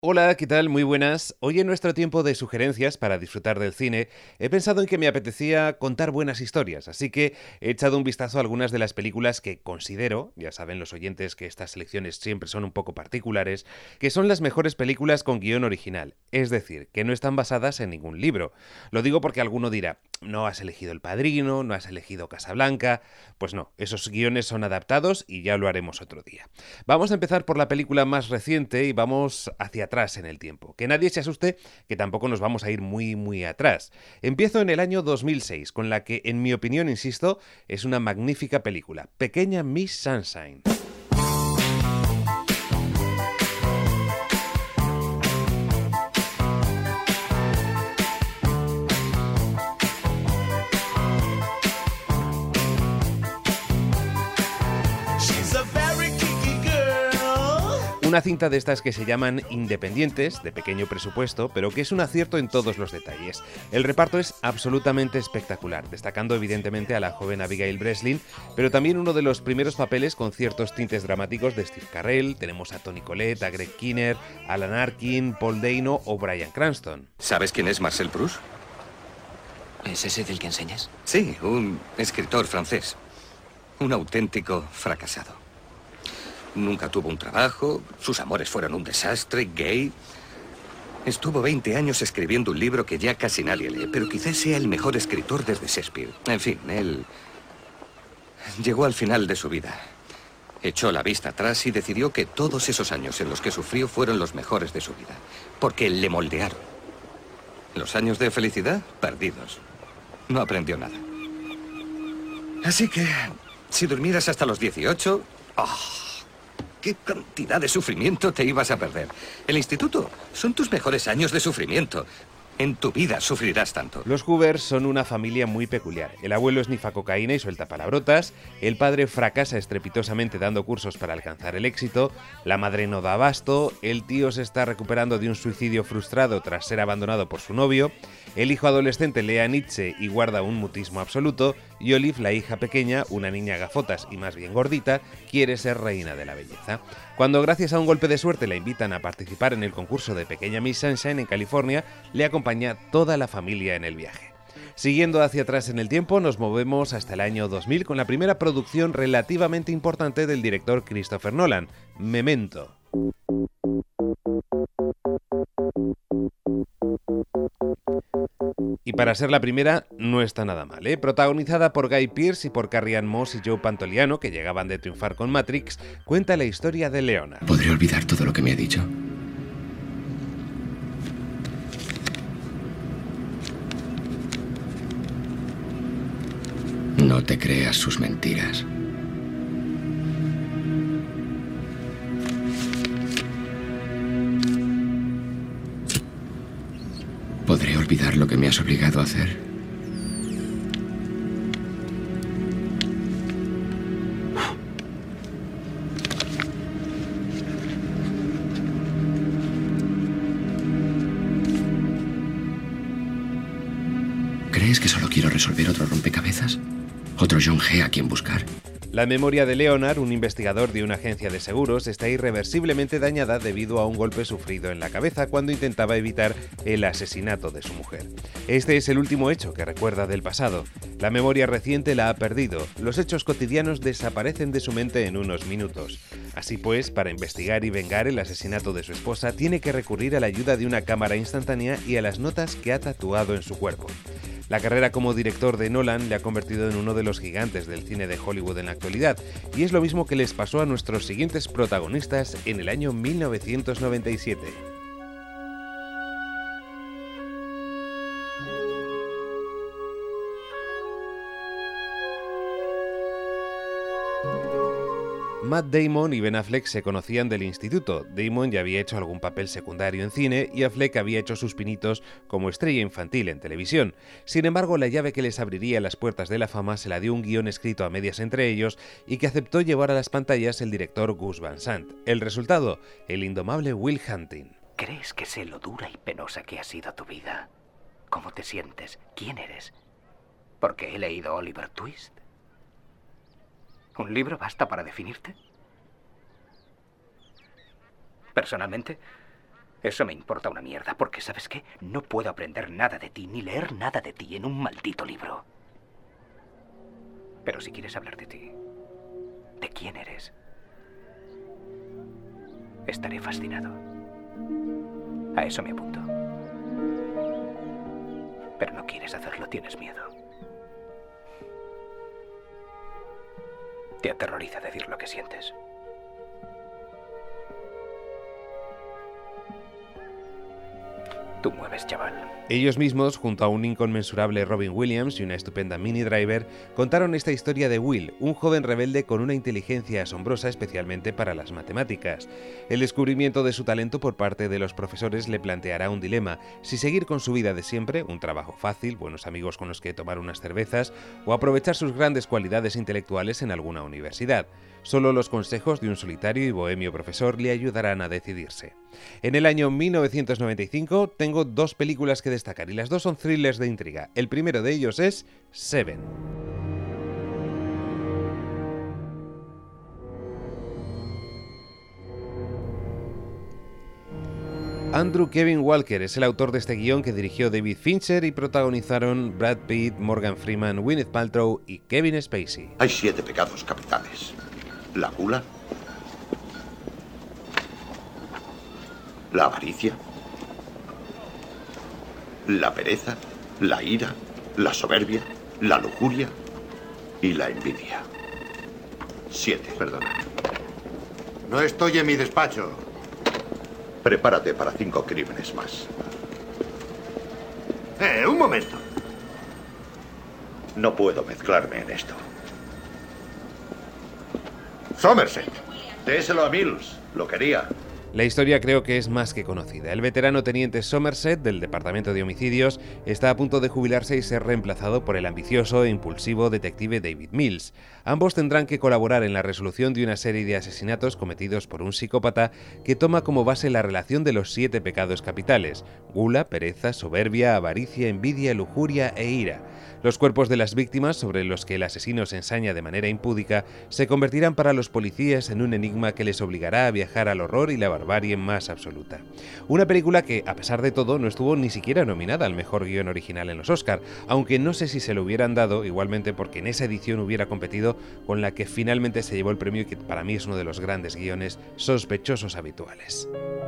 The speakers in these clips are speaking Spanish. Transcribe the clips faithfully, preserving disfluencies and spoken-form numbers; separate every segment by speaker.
Speaker 1: Hola, ¿qué tal? Muy buenas. Hoy en nuestro tiempo de sugerencias para disfrutar del cine, he pensado en que me apetecía contar buenas historias, así que he echado un vistazo a algunas de las películas que considero, ya saben los oyentes que estas selecciones siempre son un poco particulares, que son las mejores películas con guión original, es decir, que no están basadas en ningún libro. Lo digo porque alguno dirá, no has elegido El Padrino, no has elegido Casablanca. Pues no, esos guiones son adaptados y ya lo haremos otro día. Vamos a empezar por la película más reciente y vamos hacia atrás en el tiempo. Que nadie se asuste, que tampoco nos vamos a ir muy, muy atrás. Empiezo en el año dos mil seis, con la que, en mi opinión, insisto, es una magnífica película, Pequeña Miss Sunshine. Una cinta de estas que se llaman independientes, de pequeño presupuesto, pero que es un acierto en todos los detalles. El reparto es absolutamente espectacular, destacando evidentemente a la joven Abigail Breslin, pero también uno de los primeros papeles con ciertos tintes dramáticos de Steve Carell. Tenemos a Toni Collette, a Greg Kinnear, Alan Arkin, Paul Dano o Bryan Cranston.
Speaker 2: ¿Sabes quién es Marcel Proust?
Speaker 3: ¿Es ese del que enseñas?
Speaker 2: Sí, un escritor francés. Un auténtico fracasado. Nunca tuvo un trabajo, sus amores fueron un desastre, gay. Estuvo veinte años escribiendo un libro que ya casi nadie lee, pero quizás sea el mejor escritor desde Shakespeare. En fin, él llegó al final de su vida. Echó la vista atrás y decidió que todos esos años en los que sufrió fueron los mejores de su vida, porque le moldearon. Los años de felicidad, perdidos. No aprendió nada. Así que, si durmieras hasta los dieciocho... ¡Oh! ¿Qué cantidad de sufrimiento te ibas a perder? El instituto son tus mejores años de sufrimiento. En tu vida sufrirás tanto.
Speaker 1: Los Hoover son una familia muy peculiar. El abuelo esnifa cocaína y suelta palabrotas, el padre fracasa estrepitosamente dando cursos para alcanzar el éxito, la madre no da abasto, el tío se está recuperando de un suicidio frustrado tras ser abandonado por su novio, el hijo adolescente lee a Nietzsche y guarda un mutismo absoluto, y Olive, la hija pequeña, una niña gafotas y más bien gordita, quiere ser reina de la belleza. Cuando gracias a un golpe de suerte la invitan a participar en el concurso de Pequeña Miss Sunshine en California, le acompaña toda la familia en el viaje. Siguiendo hacia atrás en el tiempo, nos movemos hasta el año dos mil con la primera producción relativamente importante del director Christopher Nolan, Memento. Y para ser la primera, no está nada mal, ¿eh? Protagonizada por Guy Pearce y por Carrie-Anne Moss y Joe Pantoliano, que llegaban de triunfar con Matrix, cuenta la historia de Leonard.
Speaker 3: ¿Podré olvidar todo lo que me ha dicho? No te creas sus mentiras. ¿Podré olvidar lo que me has obligado a hacer? ¿Crees que solo quiero resolver otro rompecabezas? ¿Otro John G. a quien buscar?
Speaker 1: La memoria de Leonard, un investigador de una agencia de seguros, está irreversiblemente dañada debido a un golpe sufrido en la cabeza cuando intentaba evitar el asesinato de su mujer. Este es el último hecho que recuerda del pasado. La memoria reciente la ha perdido. Los hechos cotidianos desaparecen de su mente en unos minutos. Así pues, para investigar y vengar el asesinato de su esposa, tiene que recurrir a la ayuda de una cámara instantánea y a las notas que ha tatuado en su cuerpo. La carrera como director de Nolan le ha convertido en uno de los gigantes del cine de Hollywood en la actualidad, y es lo mismo que les pasó a nuestros siguientes protagonistas en el año mil novecientos noventa y siete. Matt Damon y Ben Affleck se conocían del instituto. Damon ya había hecho algún papel secundario en cine y Affleck había hecho sus pinitos como estrella infantil en televisión. Sin embargo, la llave que les abriría las puertas de la fama se la dio un guión escrito a medias entre ellos y que aceptó llevar a las pantallas el director Gus Van Sant. El resultado, el indomable Will Hunting.
Speaker 4: ¿Crees que sé lo dura y penosa que ha sido tu vida? ¿Cómo te sientes? ¿Quién eres? Porque he leído Oliver Twist. ¿Un libro basta para definirte? Personalmente, Eso me importa una mierda, porque ¿sabes qué? No puedo aprender nada de ti, ni leer nada de ti en un maldito libro. Pero si quieres hablar de ti, de quién eres, estaré fascinado. A eso me apunto. Pero no quieres hacerlo, tienes miedo. Te aterroriza decir lo que sientes. Tú mueves, chaval.
Speaker 1: Ellos mismos, junto a un inconmensurable Robin Williams y una estupenda Minnie Driver, contaron esta historia de Will, un joven rebelde con una inteligencia asombrosa especialmente para las matemáticas. El descubrimiento de su talento por parte de los profesores le planteará un dilema: si seguir con su vida de siempre, un trabajo fácil, buenos amigos con los que tomar unas cervezas, o aprovechar sus grandes cualidades intelectuales en alguna universidad. Solo los consejos de un solitario y bohemio profesor le ayudarán a decidirse. En el año mil novecientos noventa y cinco tengo dos películas que destacar, y las dos son thrillers de intriga. El primero de ellos es Seven. Andrew Kevin Walker es el autor de este guión que dirigió David Fincher y protagonizaron Brad Pitt, Morgan Freeman, Gwyneth Paltrow y Kevin Spacey.
Speaker 5: Hay siete pecados capitales. La gula, la avaricia, la pereza, la ira, la soberbia, la lujuria y la envidia. Siete, perdona.
Speaker 6: No estoy en mi despacho.
Speaker 5: Prepárate para cinco crímenes más.
Speaker 6: Eh, un momento.
Speaker 5: No puedo mezclarme en esto.
Speaker 6: Somerset.
Speaker 5: Déselo a Mills. Lo quería.
Speaker 1: La historia creo que es más que conocida. El veterano teniente Somerset, del Departamento de Homicidios, está a punto de jubilarse y ser reemplazado por el ambicioso e impulsivo detective David Mills. Ambos tendrán que colaborar en la resolución de una serie de asesinatos cometidos por un psicópata que toma como base la relación de los siete pecados capitales: gula, pereza, soberbia, avaricia, envidia, lujuria e ira. Los cuerpos de las víctimas, sobre los que el asesino se ensaña de manera impúdica, se convertirán para los policías en un enigma que les obligará a viajar al horror y la barbarie más absoluta. Una película que, a pesar de todo, no estuvo ni siquiera nominada al mejor guión original en los Oscar, aunque no sé si se lo hubieran dado, igualmente porque en esa edición hubiera competido con la que finalmente se llevó el premio y que para mí es uno de los grandes guiones, Sospechosos Habituales.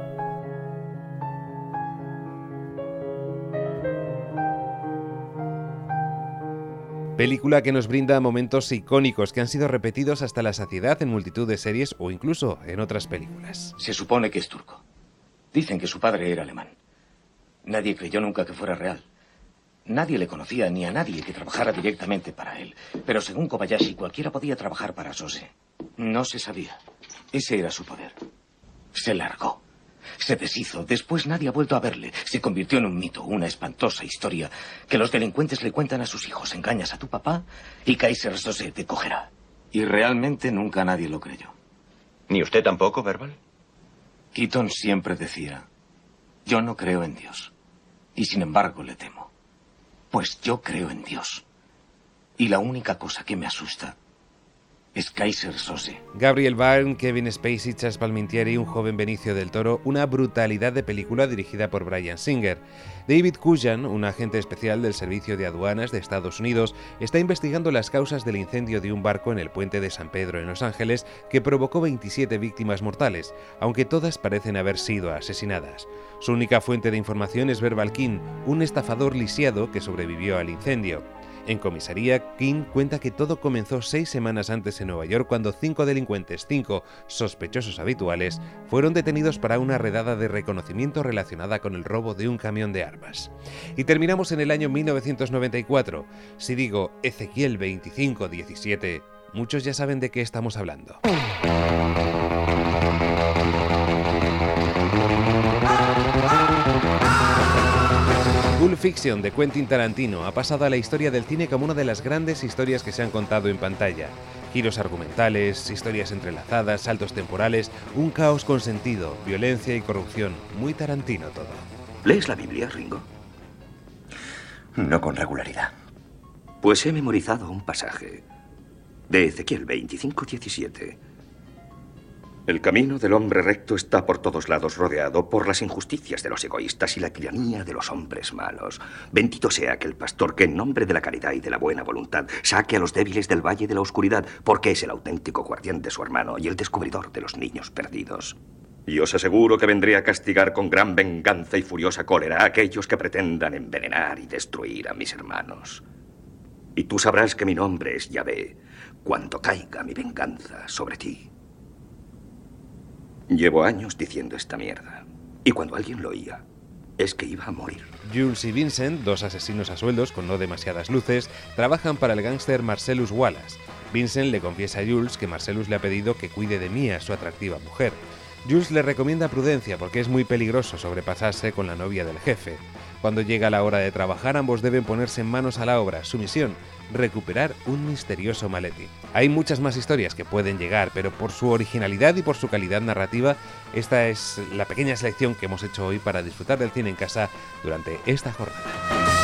Speaker 1: Película que nos brinda momentos icónicos que han sido repetidos hasta la saciedad en multitud de series o incluso en otras películas.
Speaker 3: Se supone que es turco. Dicen que su padre era alemán. Nadie creyó nunca que fuera real. Nadie le conocía ni a nadie que trabajara directamente para él. Pero según Kobayashi, cualquiera podía trabajar para Sose. No se sabía. Ese era su poder. Se largó. Se deshizo. Después nadie ha vuelto a verle. Se convirtió en un mito, una espantosa historia que los delincuentes le cuentan a sus hijos. Engañas a tu papá y Kaiser Sose te cogerá. Y realmente nunca nadie lo creyó.
Speaker 2: ¿Ni usted tampoco, Verbal?
Speaker 3: Keaton siempre decía: yo no creo en Dios. Y sin embargo le temo. Pues yo creo en Dios. Y la única cosa que me asusta es Kaiser Sose.
Speaker 1: Gabriel Byrne, Kevin Spacey, Chas Palminteri y un joven Benicio del Toro, una brutalidad de película dirigida por Bryan Singer. David Coogan, un agente especial del Servicio de Aduanas de Estados Unidos, está investigando las causas del incendio de un barco en el puente de San Pedro en Los Ángeles que provocó veintisiete víctimas mortales, aunque todas parecen haber sido asesinadas. Su única fuente de información es Verbal King, un estafador lisiado que sobrevivió al incendio. En comisaría, King cuenta que todo comenzó seis semanas antes en Nueva York cuando cinco delincuentes, cinco sospechosos habituales, fueron detenidos para una redada de reconocimiento relacionada con el robo de un camión de armas. Y terminamos en el año mil novecientos noventa y cuatro. Si digo Ezequiel veinticinco diecisiete, muchos ya saben de qué estamos hablando. Pulp Fiction de Quentin Tarantino ha pasado a la historia del cine como una de las grandes historias que se han contado en pantalla. Giros argumentales, historias entrelazadas, saltos temporales, un caos con sentido, violencia y corrupción. Muy Tarantino todo.
Speaker 7: ¿Lees la Biblia, Ringo?
Speaker 4: No con regularidad.
Speaker 7: Pues he memorizado un pasaje de Ezequiel veinticinco diecisiete. El camino del hombre recto está por todos lados rodeado por las injusticias de los egoístas y la tiranía de los hombres malos. Bendito sea aquel pastor que en nombre de la caridad y de la buena voluntad saque a los débiles del valle de la oscuridad, porque es el auténtico guardián de su hermano y el descubridor de los niños perdidos. Y os aseguro que vendré a castigar con gran venganza y furiosa cólera a aquellos que pretendan envenenar y destruir a mis hermanos. Y tú sabrás que mi nombre es Yahvé cuando caiga mi venganza sobre ti. Llevo años diciendo esta mierda. Y cuando alguien lo oía, es que iba a morir.
Speaker 1: Jules y Vincent, dos asesinos a sueldos con no demasiadas luces, trabajan para el gángster Marcellus Wallace. Vincent le confiesa a Jules que Marcellus le ha pedido que cuide de Mia, su atractiva mujer. Jules le recomienda prudencia porque es muy peligroso sobrepasarse con la novia del jefe. Cuando llega la hora de trabajar, ambos deben ponerse en manos a la obra. Su misión, recuperar un misterioso maletín. Hay muchas más historias que pueden llegar, pero por su originalidad y por su calidad narrativa, esta es la pequeña selección que hemos hecho hoy para disfrutar del cine en casa durante esta jornada.